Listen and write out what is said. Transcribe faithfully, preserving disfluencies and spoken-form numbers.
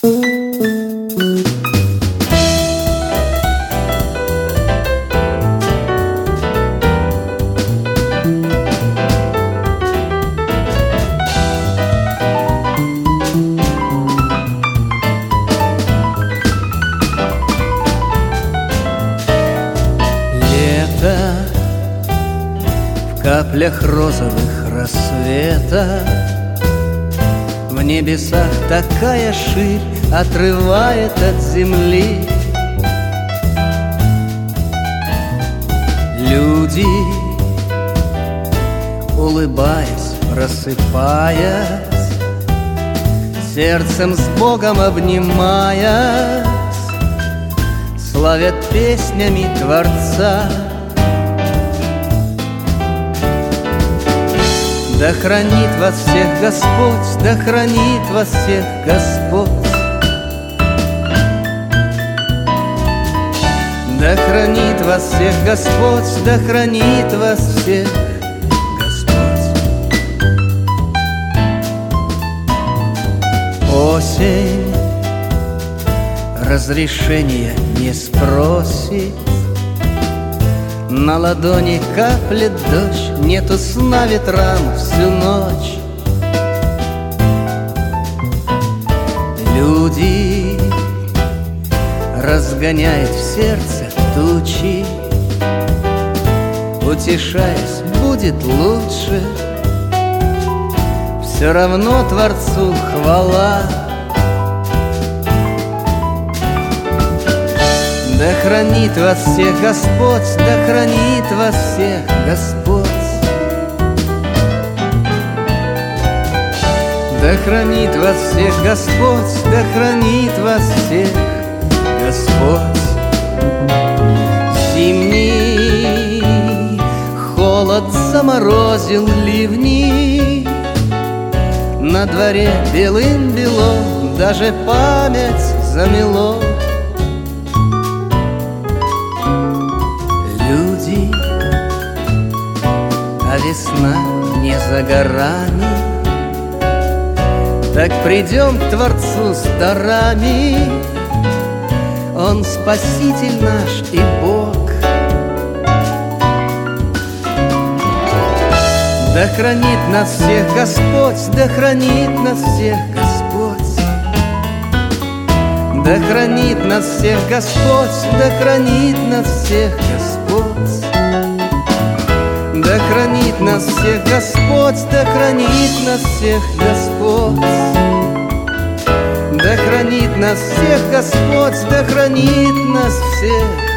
В каплях розовых рассвета, в небесах такая ширь отрывает от земли. Люди, улыбаясь, просыпаясь, сердцем с Богом обнимаясь, славят песнями Творца. Да хранит вас всех Господь, да хранит вас всех Господь. Да хранит вас всех Господь, да хранит вас всех Господь. Осень разрешения не спросит, на ладони каплет дождь, нету сна ветрам всю ночь. Люди разгоняют в сердце тучи, утешаясь, будет лучше. Все равно Творцу хвала. Да хранит вас всех Господь, да хранит вас всех Господь. Да хранит вас всех Господь, да хранит вас всех Господь. Зимний холод заморозил ливни, на дворе белым-бело даже память замело. Люди, а весна не за горами, так придем к Творцу с дарами. Он Спаситель наш и Бог. Да хранит нас всех Господь, да хранит нас всех Господь. Да хранит нас всех Господь, да хранит нас всех Господь. Да хранит нас всех Господь, да хранит нас всех Господь. Да хранит нас всех Господь, да хранит нас всех